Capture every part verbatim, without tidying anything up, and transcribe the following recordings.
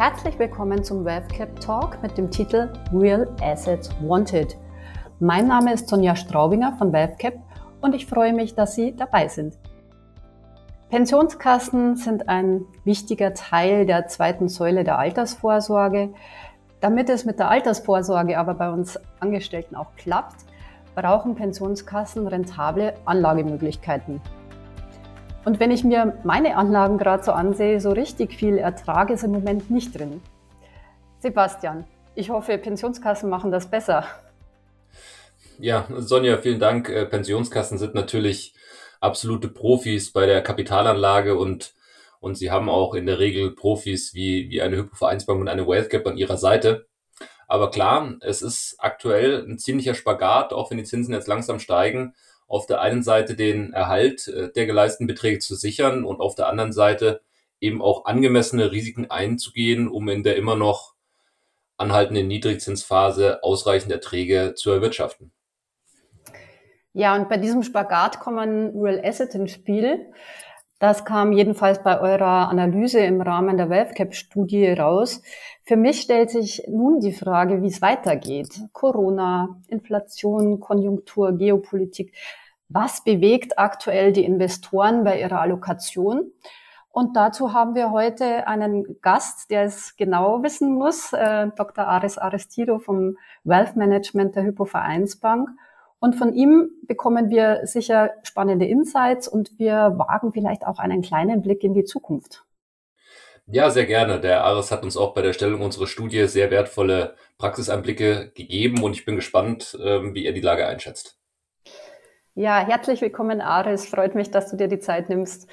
Herzlich willkommen zum WealthCap Talk mit dem Titel Real Assets Wanted. Mein Name ist Sonja Straubinger von WealthCap und ich freue mich, dass Sie dabei sind. Pensionskassen sind ein wichtiger Teil der zweiten Säule der Altersvorsorge. Damit es mit der Altersvorsorge aber bei uns Angestellten auch klappt, brauchen Pensionskassen rentable Anlagemöglichkeiten. Und wenn ich mir meine Anlagen gerade so ansehe, so richtig viel Ertrag ist im Moment nicht drin. Sebastian, ich hoffe, Pensionskassen machen das besser. Ja, Sonja, vielen Dank. Pensionskassen sind natürlich absolute Profis bei der Kapitalanlage und, und sie haben auch in der Regel Profis wie, wie eine Hypo-Vereinsbank und eine WealthCap an ihrer Seite. Aber klar, es ist aktuell ein ziemlicher Spagat, auch wenn die Zinsen jetzt langsam steigen, auf der einen Seite den Erhalt der geleisteten Beträge zu sichern und auf der anderen Seite eben auch angemessene Risiken einzugehen, um in der immer noch anhaltenden Niedrigzinsphase ausreichend Erträge zu erwirtschaften. Ja, und bei diesem Spagat kommen Real Asset ins Spiel. Das kam jedenfalls bei eurer Analyse im Rahmen der WealthCap-Studie raus. Für mich stellt sich nun die Frage, wie es weitergeht. Corona, Inflation, Konjunktur, Geopolitik. Was bewegt aktuell die Investoren bei ihrer Allokation? Und dazu haben wir heute einen Gast, der es genau wissen muss, äh, Doktor Aris Aristido vom Wealth Management der Hypo-Vereinsbank. Und von ihm bekommen wir sicher spannende Insights und wir wagen vielleicht auch einen kleinen Blick in die Zukunft. Ja, sehr gerne. Der Aris hat uns auch bei der Erstellung unserer Studie sehr wertvolle Praxiseinblicke gegeben und ich bin gespannt, wie er die Lage einschätzt. Ja, herzlich willkommen, Aris. Freut mich, dass du dir die Zeit nimmst.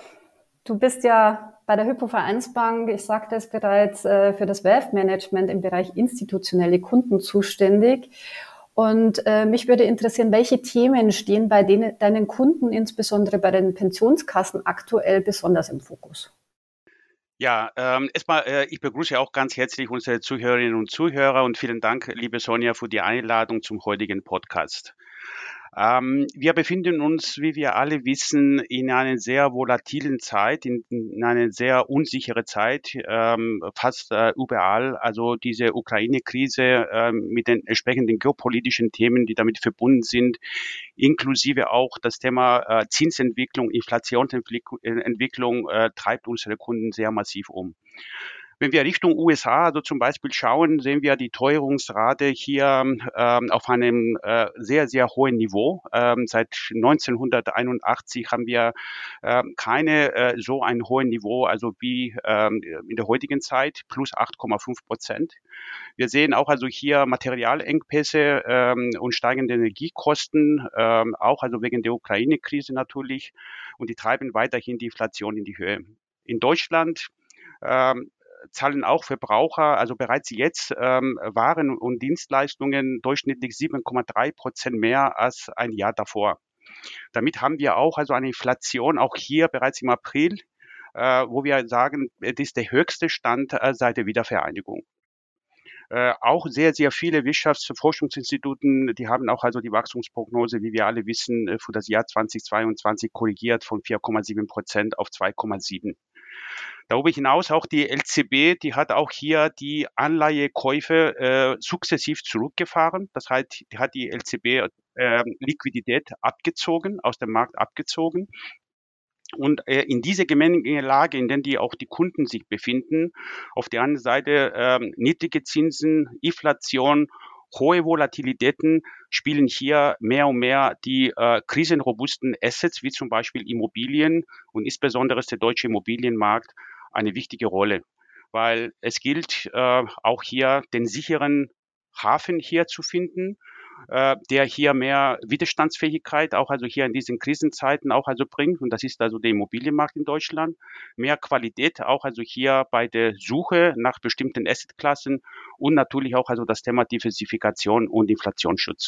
Du bist ja bei der Hypo-Vereinsbank, ich sagte es bereits, für das Wealth Management im Bereich institutionelle Kunden zuständig. Und äh, mich würde interessieren, welche Themen stehen bei denen, deinen Kunden, insbesondere bei den Pensionskassen, aktuell besonders im Fokus? Ja, ähm, erstmal, äh, ich begrüße auch ganz herzlich unsere Zuhörerinnen und Zuhörer und vielen Dank, liebe Sonja, für die Einladung zum heutigen Podcast. Ähm, wir befinden uns, wie wir alle wissen, in einer sehr volatilen Zeit, in, in einer sehr unsicheren Zeit, ähm, fast äh, überall. Also diese Ukraine-Krise äh, mit den entsprechenden geopolitischen Themen, die damit verbunden sind, inklusive auch das Thema äh, Zinsentwicklung, Inflationsentwicklung äh, treibt unsere Kunden sehr massiv um. Wenn wir Richtung U S A also zum Beispiel schauen, sehen wir die Teuerungsrate hier ähm, auf einem äh, sehr, sehr hohen Niveau. Ähm, seit neunzehnhunderteinundachtzig haben wir äh, keine äh, so ein hohen Niveau, also wie ähm, in der heutigen Zeit, plus acht Komma fünf Prozent. Wir sehen auch also hier Materialengpässe ähm, und steigende Energiekosten, ähm, auch also wegen der Ukraine-Krise natürlich. Und die treiben weiterhin die Inflation in die Höhe. In Deutschland ähm, zahlen auch Verbraucher, also bereits jetzt ähm, Waren und Dienstleistungen durchschnittlich sieben Komma drei Prozent mehr als ein Jahr davor. Damit haben wir auch also eine Inflation, auch hier bereits im April, äh, wo wir sagen, das ist der höchste Stand äh, seit der Wiedervereinigung. Äh, auch sehr, sehr viele Wirtschaftsforschungsinstituten, die haben auch also die Wachstumsprognose, wie wir alle wissen, für das Jahr zweitausendzweiundzwanzig korrigiert von vier Komma sieben Prozent auf zwei Komma sieben. Darüber hinaus auch die L C B, die hat auch hier die Anleihekäufe äh, sukzessiv zurückgefahren. Das heißt, die hat die L C B äh, Liquidität abgezogen, aus dem Markt abgezogen. Und äh, in dieser Gemengelage, in der die auch die Kunden sich befinden, auf der anderen Seite ähm, niedrige Zinsen, Inflation, hohe Volatilitäten spielen hier mehr und mehr die äh, krisenrobusten Assets, wie zum Beispiel Immobilien und insbesondere der deutsche Immobilienmarkt, eine wichtige Rolle. Weil es gilt äh, auch hier den sicheren Hafen hier zu finden, äh, der hier mehr Widerstandsfähigkeit auch also hier in diesen Krisenzeiten auch also bringt. Und das ist also der Immobilienmarkt in Deutschland. Mehr Qualität auch also hier bei der Suche nach bestimmten Assetklassen und natürlich auch also das Thema Diversifikation und Inflationsschutz.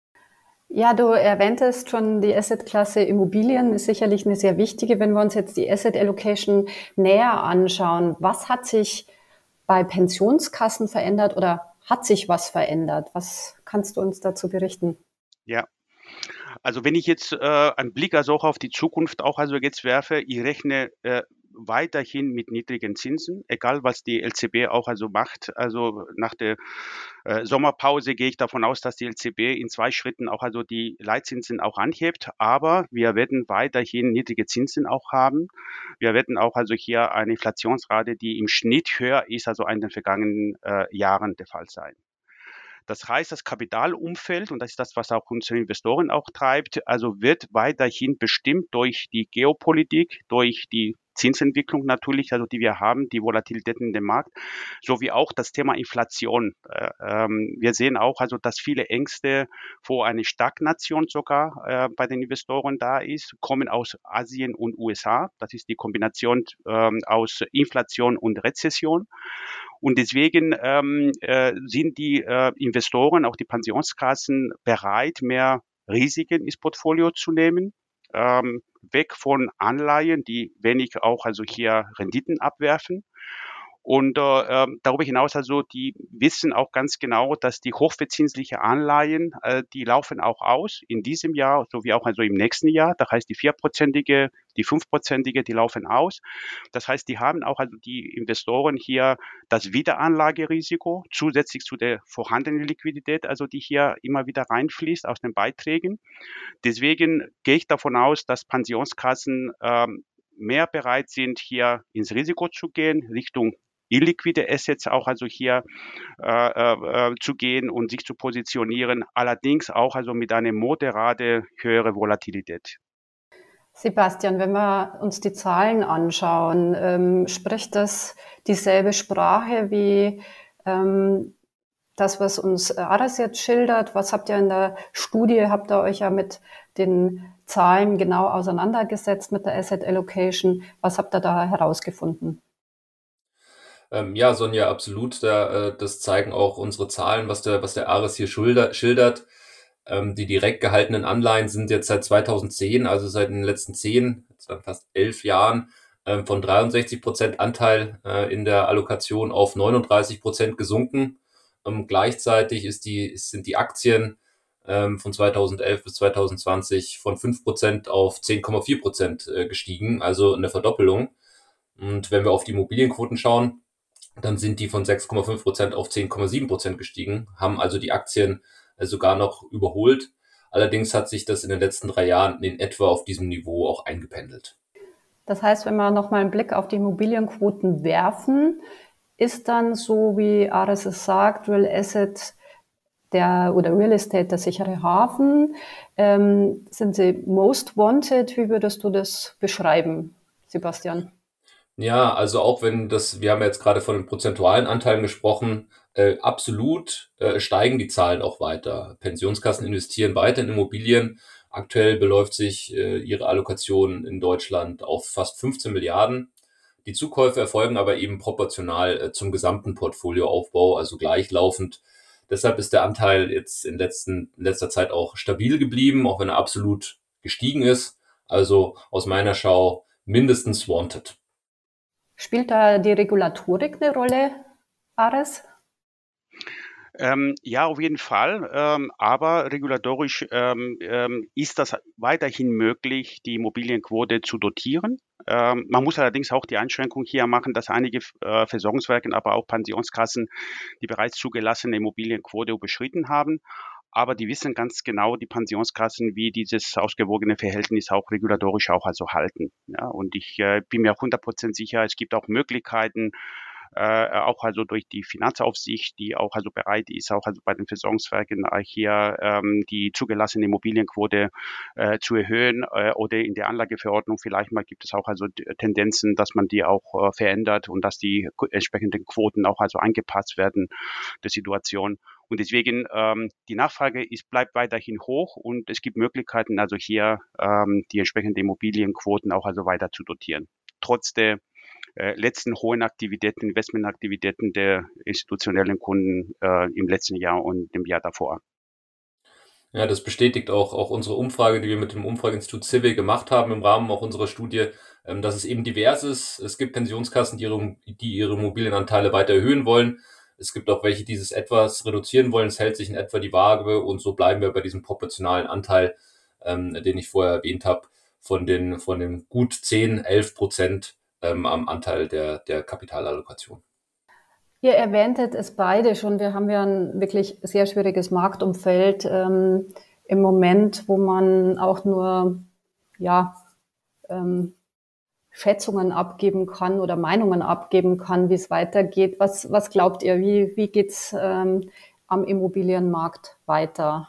Ja, du erwähntest schon, die Assetklasse Immobilien ist sicherlich eine sehr wichtige. Wenn wir uns jetzt die Asset Allocation näher anschauen, was hat sich bei Pensionskassen verändert oder hat sich was verändert? Was kannst du uns dazu berichten? Ja, also wenn ich jetzt äh, einen Blick also auch auf die Zukunft auch also jetzt werfe, ich rechne äh, weiterhin mit niedrigen Zinsen, egal was die L Z B auch also macht. Also nach der äh, Sommerpause gehe ich davon aus, dass die L Z B in zwei Schritten auch also die Leitzinsen auch anhebt, aber wir werden weiterhin niedrige Zinsen auch haben. Wir werden auch also hier eine Inflationsrate, die im Schnitt höher ist, also in den vergangenen äh, Jahren der Fall sein. Das heißt, das Kapitalumfeld, und das ist das, was auch unsere Investoren auch treibt, also wird weiterhin bestimmt durch die Geopolitik, durch die Zinsentwicklung natürlich, also die wir haben, die Volatilitäten in dem Markt, sowie auch das Thema Inflation. Äh, ähm, wir sehen auch, also, dass viele Ängste vor einer Stagnation sogar äh, bei den Investoren da ist, kommen aus Asien und U S A. Das ist die Kombination ähm, aus Inflation und Rezession. Und deswegen ähm, äh, sind die äh, Investoren, auch die Pensionskassen, bereit, mehr Risiken ins Portfolio zu nehmen, ähm, weg von Anleihen, die wenig auch also hier Renditen abwerfen. Und äh, ähm, darüber hinaus also, die wissen auch ganz genau, dass die hochverzinsliche Anleihen, äh, die laufen auch aus in diesem Jahr sowie auch also im nächsten Jahr. Das heißt, die vierprozentige, die fünfprozentige, die laufen aus. Das heißt, die haben auch also die Investoren hier das Wiederanlagerisiko zusätzlich zu der vorhandenen Liquidität, also die hier immer wieder reinfließt aus den Beiträgen. Deswegen gehe ich davon aus, dass Pensionskassen ähm, mehr bereit sind, hier ins Risiko zu gehen, Richtung illiquide Assets auch also hier äh, äh, zu gehen und sich zu positionieren, allerdings auch also mit einer moderate höhere Volatilität. Sebastian, wenn wir uns die Zahlen anschauen, ähm, spricht das dieselbe Sprache wie ähm, das, was uns Aras jetzt schildert? Was habt ihr in der Studie, habt ihr euch ja mit den Zahlen genau auseinandergesetzt, mit der Asset Allocation? Was habt ihr da herausgefunden? Ähm, ja, Sonja, absolut. Da, äh, das zeigen auch unsere Zahlen, was der, was der Ares hier schulder, schildert. Ähm, die direkt gehaltenen Anleihen sind jetzt seit zweitausendzehn, also seit den letzten zehn, jetzt dann fast elf Jahren, ähm, von dreiundsechzig Prozent Anteil äh, in der Allokation auf neununddreißig Prozent gesunken. Ähm, gleichzeitig ist die, sind die Aktien ähm, von zweitausendelf bis zweitausendzwanzig von fünf Prozent auf zehn Komma vier Prozent äh, gestiegen, also eine Verdoppelung. Und wenn wir auf die Immobilienquoten schauen, dann sind die von sechs Komma fünf Prozent auf zehn Komma sieben Prozent gestiegen, haben also die Aktien äh, sogar noch überholt. Allerdings hat sich das in den letzten drei Jahren in etwa auf diesem Niveau auch eingependelt. Das heißt, wenn wir nochmal einen Blick auf die Immobilienquoten werfen, ist dann so, wie Ares es sagt, Real Asset der, oder Real Estate der sichere Hafen. Ähm, sind sie most wanted? Wie würdest du das beschreiben, Sebastian? Ja, also auch wenn das, wir haben ja jetzt gerade von den prozentualen Anteilen gesprochen, äh, absolut äh, steigen die Zahlen auch weiter. Pensionskassen investieren weiter in Immobilien. Aktuell beläuft sich äh, ihre Allokation in Deutschland auf fast fünfzehn Milliarden. Die Zukäufe erfolgen aber eben proportional äh, zum gesamten Portfolioaufbau, also gleichlaufend. Deshalb ist der Anteil jetzt in, letzten, in letzter Zeit auch stabil geblieben, auch wenn er absolut gestiegen ist. Also aus meiner Schau mindestens wanted. Spielt da die Regulatorik eine Rolle, Ares? Ähm, ja, auf jeden Fall. Ähm, aber regulatorisch ähm, ähm, ist das weiterhin möglich, die Immobilienquote zu dotieren. Ähm, man muss allerdings auch die Einschränkung hier machen, dass einige äh, Versorgungswerke, aber auch Pensionskassen die bereits zugelassene Immobilienquote überschritten haben. Aber die wissen ganz genau, die Pensionskassen, wie dieses ausgewogene Verhältnis auch regulatorisch auch also halten. Ja, und ich äh, bin mir auch hundert Prozent sicher, es gibt auch Möglichkeiten, äh, auch also durch die Finanzaufsicht, die auch also bereit ist, auch also bei den Versorgungswerken äh, hier ähm, die zugelassene Immobilienquote äh, zu erhöhen äh, oder in der Anlageverordnung vielleicht mal gibt es auch also Tendenzen, dass man die auch äh, verändert und dass die entsprechenden Quoten auch also angepasst werden der Situation. Und deswegen ähm, die Nachfrage ist, bleibt weiterhin hoch und es gibt Möglichkeiten, also hier ähm, die entsprechenden Immobilienquoten auch also weiter zu dotieren. Trotz der äh, letzten hohen Aktivitäten, Investmentaktivitäten der institutionellen Kunden äh, im letzten Jahr und im Jahr davor. Ja, das bestätigt auch, auch unsere Umfrage, die wir mit dem Umfrageinstitut Civi gemacht haben im Rahmen auch unserer Studie, ähm, dass es eben divers ist. Es gibt Pensionskassen, die ihre, die ihre Immobilienanteile weiter erhöhen wollen. Es gibt auch welche, die es etwas reduzieren wollen. Es hält sich in etwa die Waage und so bleiben wir bei diesem proportionalen Anteil, ähm, den ich vorher erwähnt habe, von den, von den gut zehn, elf Prozent ähm, am Anteil der, der Kapitalallokation. Ihr erwähntet es beide schon. Wir haben ja ein wirklich sehr schwieriges Marktumfeld ähm, im Moment, wo man auch nur ja, ähm, Schätzungen abgeben kann oder Meinungen abgeben kann, wie es weitergeht. Was, was glaubt ihr, wie, wie geht's ähm, am Immobilienmarkt weiter?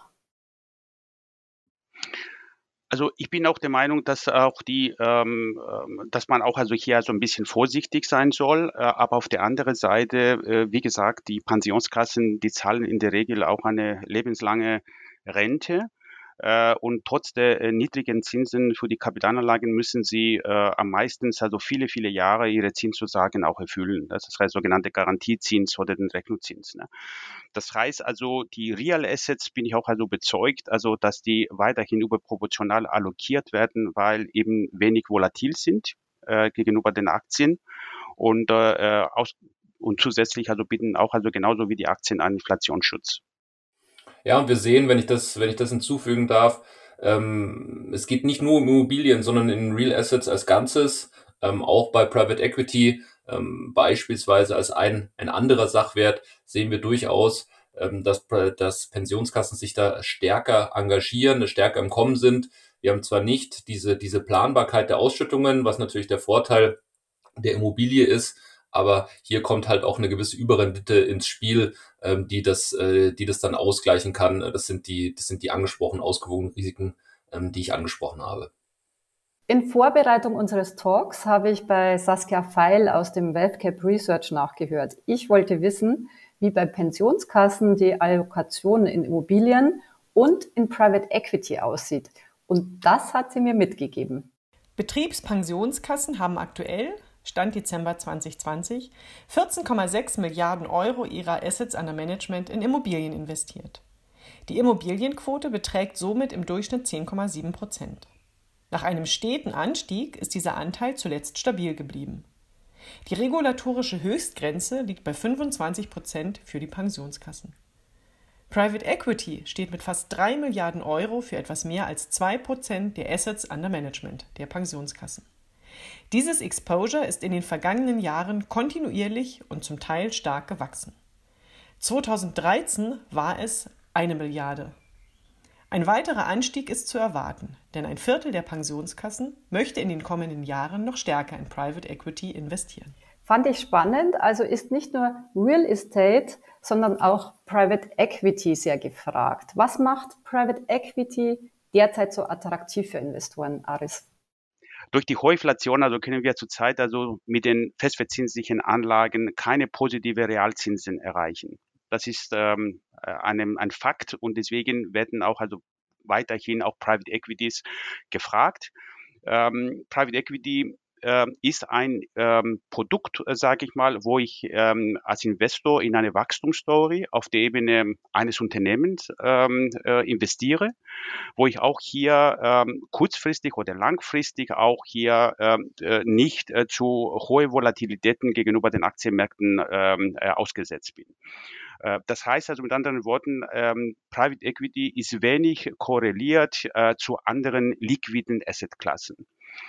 Also ich bin auch der Meinung, dass auch die, ähm, ähm, dass man auch also hier so ein bisschen vorsichtig sein soll. Äh, aber auf der anderen Seite, äh, wie gesagt, die Pensionskassen, die zahlen in der Regel auch eine lebenslange Rente. Äh, und trotz der äh, niedrigen Zinsen für die Kapitalanlagen müssen sie äh, am meisten, also viele, viele Jahre ihre Zinszusagen auch erfüllen. Das ist der sogenannte Garantiezins oder den Rechnungszins. Ne? Das heißt also, die Real Assets bin ich auch also bezeugt, also dass die weiterhin überproportional allokiert werden, weil eben wenig volatil sind äh, gegenüber den Aktien und äh, aus, und zusätzlich also bieten auch also genauso wie die Aktien einen Inflationsschutz. Ja, und wir sehen, wenn ich das, wenn ich das hinzufügen darf, ähm, es geht nicht nur um Immobilien, sondern in Real Assets als Ganzes, ähm, auch bei Private Equity, ähm, beispielsweise als ein, ein anderer Sachwert, sehen wir durchaus, ähm, dass, dass Pensionskassen sich da stärker engagieren, stärker im Kommen sind. Wir haben zwar nicht diese, diese Planbarkeit der Ausschüttungen, was natürlich der Vorteil der Immobilie ist, aber hier kommt halt auch eine gewisse Überrendite ins Spiel, ähm, die das, äh, die das dann ausgleichen kann. Das sind die, das sind die angesprochenen ausgewogenen Risiken, ähm, die ich angesprochen habe. In Vorbereitung unseres Talks habe ich bei Saskia Feil aus dem WealthCap Research nachgehört. Ich wollte wissen, wie bei Pensionskassen die Allokation in Immobilien und in Private Equity aussieht. Und das hat sie mir mitgegeben. Betriebspensionskassen haben aktuell, Stand Dezember zwanzig zwanzig, vierzehn Komma sechs Milliarden Euro ihrer Assets under Management in Immobilien investiert. Die Immobilienquote beträgt somit im Durchschnitt zehn Komma sieben Prozent. Nach einem steten Anstieg ist dieser Anteil zuletzt stabil geblieben. Die regulatorische Höchstgrenze liegt bei fünfundzwanzig Prozent für die Pensionskassen. Private Equity steht mit fast drei Milliarden Euro für etwas mehr als zwei Prozent der Assets under Management der Pensionskassen. Dieses Exposure ist in den vergangenen Jahren kontinuierlich und zum Teil stark gewachsen. zweitausenddreizehn war es eine Milliarde. Ein weiterer Anstieg ist zu erwarten, denn ein Viertel der Pensionskassen möchte in den kommenden Jahren noch stärker in Private Equity investieren. Fand ich spannend. Also ist nicht nur Real Estate, sondern auch Private Equity sehr gefragt. Was macht Private Equity derzeit so attraktiv für Investoren, Aris? Durch die hohe Inflation, also können wir zurzeit also mit den festverzinslichen Anlagen keine positive Realzinsen erreichen. Das ist ähm, einem, ein Fakt und deswegen werden auch also weiterhin auch Private Equities gefragt. Ähm, Private Equity äh, ist ein ähm, Produkt, äh, sage ich mal, wo ich ähm, als Investor in eine Wachstumsstory auf der Ebene eines Unternehmens ähm, äh, investiere, wo ich auch hier ähm, kurzfristig oder langfristig auch hier ähm, äh, nicht äh, zu hohe Volatilitäten gegenüber den Aktienmärkten ähm, äh, ausgesetzt bin. Äh, das heißt also mit anderen Worten, ähm, Private Equity ist wenig korreliert äh, zu anderen liquiden Assetklassen.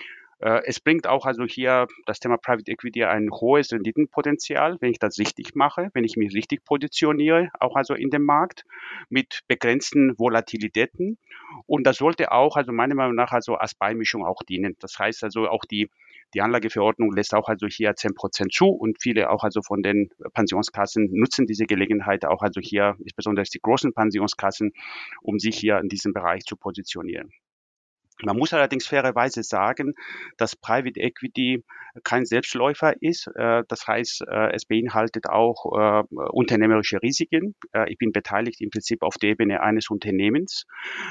Es bringt auch also hier das Thema Private Equity ein hohes Renditenpotenzial, wenn ich das richtig mache, wenn ich mich richtig positioniere, auch also in dem Markt mit begrenzten Volatilitäten. Und das sollte auch, also meiner Meinung nach, also als Beimischung auch dienen. Das heißt also auch die die Anlageverordnung lässt auch also hier zehn Prozent zu und viele auch also von den Pensionskassen nutzen diese Gelegenheit auch also hier, insbesondere die großen Pensionskassen, um sich hier in diesem Bereich zu positionieren. Man muss allerdings fairerweise sagen, dass Private Equity kein Selbstläufer ist. Das heißt, es beinhaltet auch unternehmerische Risiken. Ich bin beteiligt im Prinzip auf der Ebene eines Unternehmens.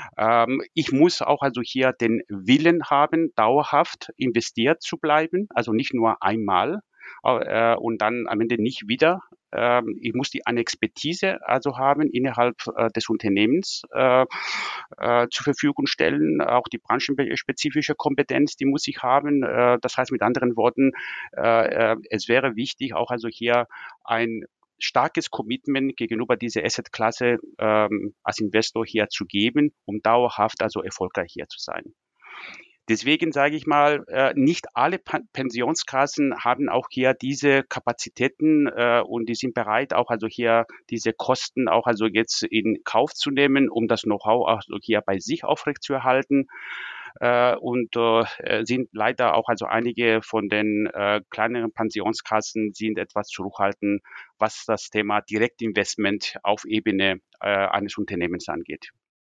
Ich muss auch also hier den Willen haben, dauerhaft investiert zu bleiben, also nicht nur einmal und dann am Ende nicht wieder. Ich muss die eine Expertise also haben innerhalb des Unternehmens äh, äh, zur Verfügung stellen. Auch die branchenspezifische Kompetenz, die muss ich haben. Äh, das heißt mit anderen Worten, äh, es wäre wichtig, auch also hier ein starkes Commitment gegenüber dieser Assetklasse ähm, als Investor hier zu geben, um dauerhaft also erfolgreich hier zu sein. Deswegen sage ich mal, äh, nicht alle Pa- Pensionskassen haben auch hier diese Kapazitäten äh, und die sind bereit, auch also hier diese Kosten auch also jetzt in Kauf zu nehmen, um das Know-how auch so hier bei sich aufrechtzuerhalten. Äh, und äh, sind leider auch also einige von den äh, kleineren Pensionskassen sind etwas zurückhaltend, was das Thema Direktinvestment auf Ebene äh, eines Unternehmens angeht.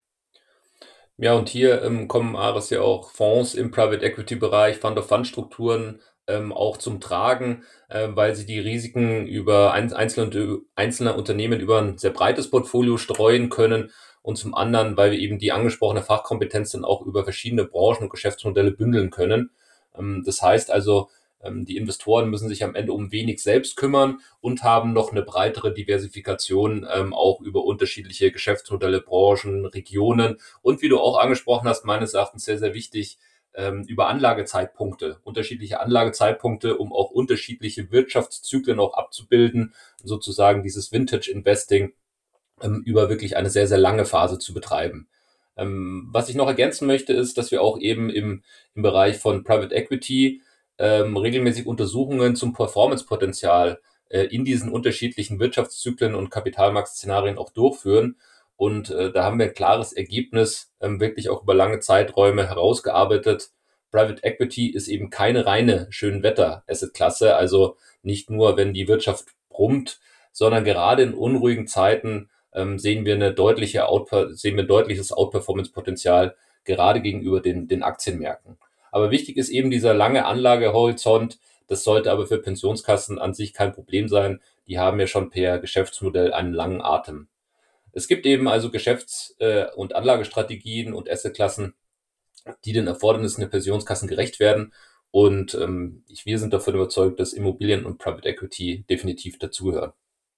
Ja, und hier ähm, kommen Ares ja auch Fonds im Private Equity Bereich, Fund-of-Fund-Strukturen ähm, auch zum Tragen, äh, weil sie die Risiken über ein, einzelne, einzelne Unternehmen über ein sehr breites Portfolio streuen können und zum anderen, weil wir eben die angesprochene Fachkompetenz dann auch über verschiedene Branchen und Geschäftsmodelle bündeln können. Ähm, das heißt also, ähm, die Investoren müssen sich am Ende um wenig selbst kümmern und haben noch eine breitere Diversifikation ähm, auch über unterschiedliche Geschäftsmodelle, Branchen, Regionen und wie du auch angesprochen hast, meines Erachtens sehr, sehr wichtig, ähm, über Anlagezeitpunkte, unterschiedliche Anlagezeitpunkte, um auch unterschiedliche Wirtschaftszyklen auch abzubilden, sozusagen dieses Vintage Investing ähm, über wirklich eine sehr, sehr lange Phase zu betreiben. Ähm, was ich noch ergänzen möchte, ist, dass wir auch eben im, im Bereich von Private Equity ähm, regelmäßig Untersuchungen zum Performance-Potenzial äh, in diesen unterschiedlichen Wirtschaftszyklen und Kapitalmarktszenarien auch durchführen. Und äh, da haben wir ein klares Ergebnis, ähm, wirklich auch über lange Zeiträume herausgearbeitet. Private Equity ist eben keine reine Schönwetter-Asset-Klasse, also nicht nur, wenn die Wirtschaft brummt, sondern gerade in unruhigen Zeiten ähm, sehen wir eine deutliche Outper- sehen wir ein deutliches Outperformance-Potenzial gerade gegenüber den, den Aktienmärkten. Aber wichtig ist eben dieser lange Anlagehorizont. Das sollte aber für Pensionskassen an sich kein Problem sein. Die haben ja schon per Geschäftsmodell einen langen Atem. Es gibt eben also Geschäfts- äh, und Anlagestrategien und Assetklassen, die den Erfordernissen der Pensionskassen gerecht werden. Und ähm, ich, wir sind davon überzeugt, dass Immobilien und Private Equity definitiv dazugehören.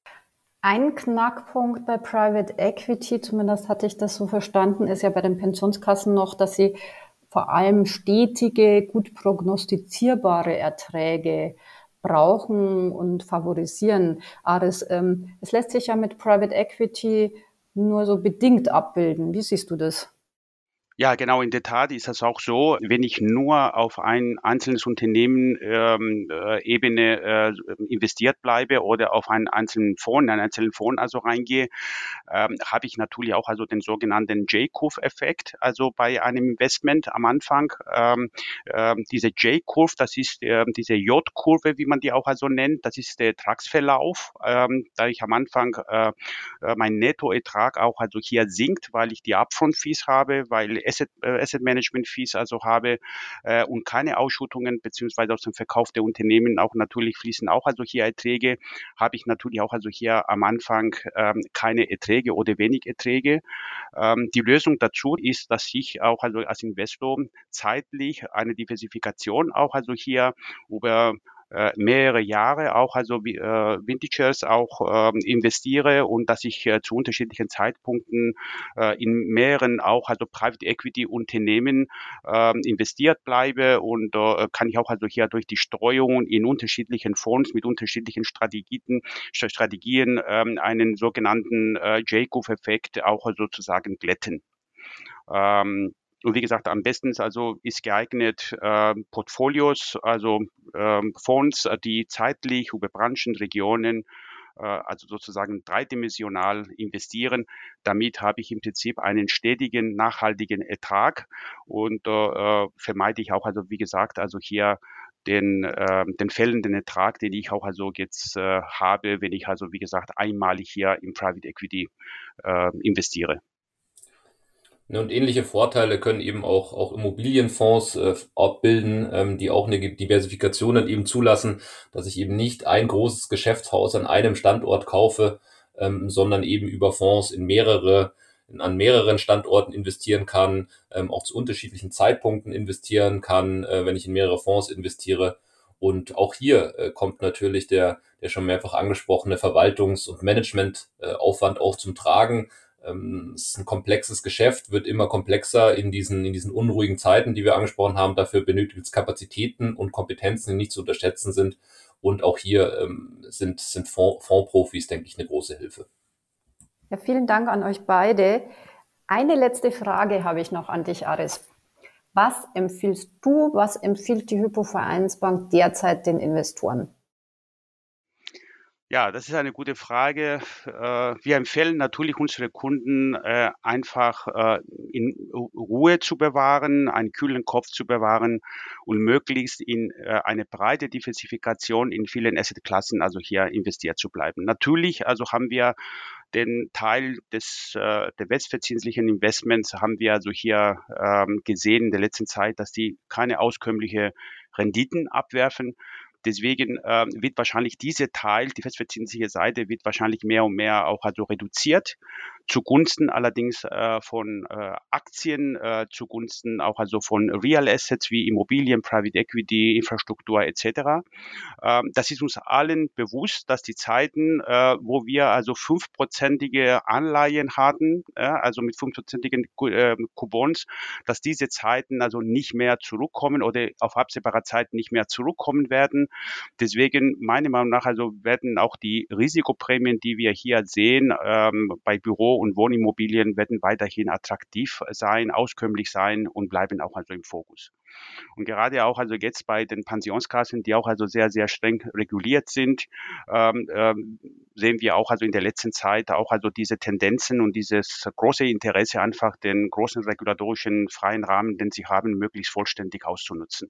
Ein Knackpunkt bei Private Equity, zumindest hatte ich das so verstanden, ist ja bei den Pensionskassen noch, dass sie vor allem stetige, gut prognostizierbare Erträge brauchen und favorisieren. Aris, ähm, es lässt sich ja mit Private Equity nur so bedingt abbilden. Wie siehst du das? Ja, genau, in der Tat ist das auch so. Wenn ich nur auf ein einzelnes Unternehmen ähm, äh, Ebene äh, investiert bleibe oder auf einen einzelnen Fonds, einen einzelnen Fonds also reingehe, ähm, habe ich natürlich auch also den sogenannten J-Curve-Effekt, also bei einem Investment am Anfang. Ähm, ähm, diese J-Curve, das ist ähm, diese J-Kurve, wie man die auch also nennt, das ist der Ertragsverlauf, ähm, da ich am Anfang äh, äh, mein Nettoertrag auch also hier sinkt, weil ich die Upfront-Fees habe, weil Asset, äh, Asset Management Fees also habe äh, und keine Ausschüttungen beziehungsweise aus dem Verkauf der Unternehmen auch natürlich fließen auch also hier Erträge, habe ich natürlich auch also hier am Anfang ähm, keine Erträge oder wenig Erträge. Ähm, die Lösung dazu ist, dass ich auch also als Investor zeitlich eine Diversifikation auch also hier über äh, mehrere Jahre auch also wie, äh, Vintages auch ähm, investiere und dass ich äh, zu unterschiedlichen Zeitpunkten äh, in mehreren auch also Private Equity Unternehmen ähm, investiert bleibe und äh, kann ich auch also hier durch die Streuung in unterschiedlichen Fonds mit unterschiedlichen Strategien Strategien ähm, einen sogenannten äh, J-Curve-Effekt auch sozusagen glätten. Ähm, und wie gesagt, am besten also ist geeignet äh, Portfolios, also ähm, Fonds, die zeitlich über Branchen, Regionen, äh, also sozusagen dreidimensional investieren. Damit habe ich im Prinzip einen stetigen, nachhaltigen Ertrag und äh, vermeide ich auch, also wie gesagt, also hier den, äh, den fällenden Ertrag, den ich auch also jetzt äh, habe, wenn ich also wie gesagt einmalig hier im Private Equity äh, investiere. Ne, und ähnliche Vorteile können eben auch, auch Immobilienfonds äh, abbilden, ähm, die auch eine Diversifikation dann eben zulassen, dass ich eben nicht ein großes Geschäftshaus an einem Standort kaufe, ähm, sondern eben über Fonds in mehrere, in, an mehreren Standorten investieren kann, ähm, auch zu unterschiedlichen Zeitpunkten investieren kann, äh, wenn ich in mehrere Fonds investiere. Und auch hier äh, kommt natürlich der, der schon mehrfach angesprochene Verwaltungs- und Managementaufwand auch zum Tragen. Ähm, es ist ein komplexes Geschäft, wird immer komplexer in diesen, in diesen unruhigen Zeiten, die wir angesprochen haben. Dafür benötigt es Kapazitäten und Kompetenzen, die nicht zu unterschätzen sind. Und auch hier ähm, sind, sind Fonds, Fondsprofis, denke ich, eine große Hilfe. Ja, vielen Dank an euch beide. Eine letzte Frage habe ich noch an dich, Aris. Was empfiehlst du, was empfiehlt die Hypo-Vereinsbank derzeit den Investoren? Ja, das ist eine gute Frage. Wir empfehlen natürlich unsere Kunden einfach in Ruhe zu bewahren, einen kühlen Kopf zu bewahren und möglichst in eine breite Diversifikation in vielen Assetklassen, also hier investiert zu bleiben. Natürlich, also haben wir den Teil des der westverzinslichen Investments haben wir also hier gesehen in der letzten Zeit, dass die keine auskömmliche Renditen abwerfen. Deswegen äh, wird wahrscheinlich dieser Teil, die festverzinsliche Seite, wird wahrscheinlich mehr und mehr auch also reduziert, zugunsten allerdings äh, von äh, Aktien, äh, zugunsten auch also von Real Assets wie Immobilien, Private Equity, Infrastruktur et cetera. Ähm, das ist uns allen bewusst, dass die Zeiten, äh, wo wir also fünfprozentige Anleihen hatten, äh, also mit fünfprozentigen äh, Coupons, dass diese Zeiten also nicht mehr zurückkommen oder auf absehbare Zeit nicht mehr zurückkommen werden. Deswegen meiner Meinung nach also werden auch die Risikoprämien, die wir hier sehen, ähm, bei Büro- und Wohnimmobilien werden weiterhin attraktiv sein, auskömmlich sein und bleiben auch also im Fokus. Und gerade auch also jetzt bei den Pensionskassen, die auch also sehr, sehr streng reguliert sind, ähm, ähm, sehen wir auch also in der letzten Zeit auch also diese Tendenzen und dieses große Interesse einfach den großen regulatorischen freien Rahmen, den sie haben, möglichst vollständig auszunutzen.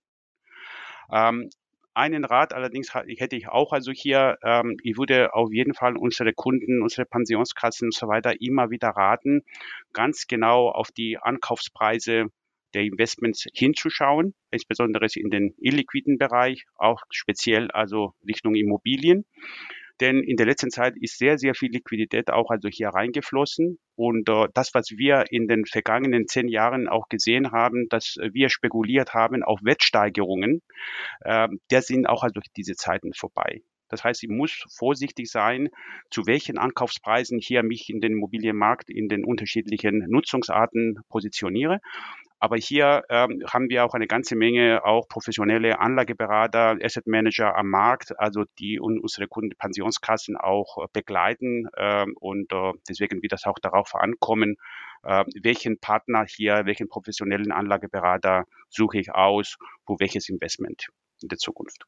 Ähm, Einen Rat allerdings hätte ich auch also hier, ähm, ich würde auf jeden Fall unsere Kunden, unsere Pensionskassen und so weiter immer wieder raten, ganz genau auf die Ankaufspreise der Investments hinzuschauen, insbesondere in den illiquiden Bereich, auch speziell also Richtung Immobilien. Denn in der letzten Zeit ist sehr, sehr viel Liquidität auch also hier reingeflossen. Und äh, das, was wir in den vergangenen zehn Jahren auch gesehen haben, dass wir spekuliert haben auf Wertsteigerungen, äh, der sind auch also diese Zeiten vorbei. Das heißt, ich muss vorsichtig sein, zu welchen Ankaufspreisen hier mich in den Immobilienmarkt in den unterschiedlichen Nutzungsarten positioniere. Aber hier ähm, haben wir auch eine ganze Menge auch professionelle Anlageberater, Asset Manager am Markt, also die unsere Kunden, Pensionskassen auch äh, begleiten. Ähm, und äh, deswegen wird das auch darauf ankommen, äh, welchen Partner hier, welchen professionellen Anlageberater suche ich aus, für welches Investment in der Zukunft.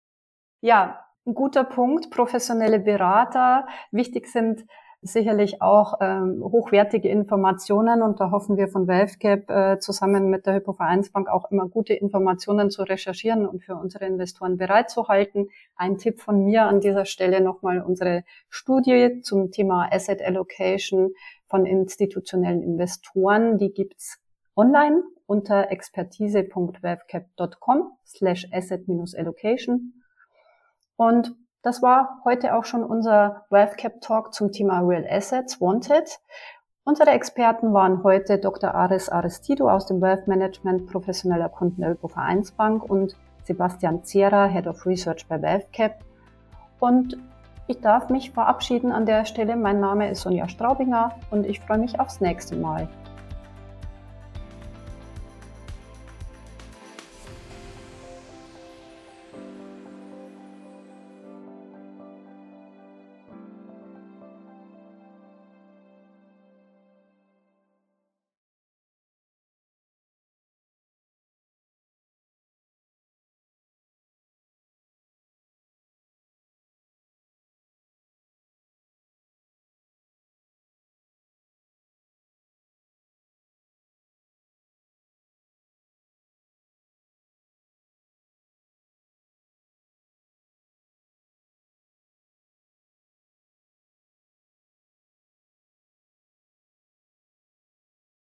Ja, ein guter Punkt. Professionelle Berater. Wichtig sind sicherlich auch ähm, hochwertige Informationen, und da hoffen wir von WealthCap äh, zusammen mit der Hypo-Vereinsbank auch immer gute Informationen zu recherchieren und für unsere Investoren bereitzuhalten. Ein Tipp von mir an dieser Stelle nochmal unsere Studie zum Thema Asset Allocation von institutionellen Investoren. Die gibt's online unter expertise punkt wealthcap punkt com slash asset allocation. Und das war heute auch schon unser WealthCap Talk zum Thema Real Assets Wanted. Unsere Experten waren heute Doktor Aris Aristido aus dem Wealth Management professioneller Kunden der Hypo-Vereinsbank und Sebastian Zierer, Head of Research bei WealthCap. Und ich darf mich verabschieden an der Stelle. Mein Name ist Sonja Straubinger und ich freue mich aufs nächste Mal.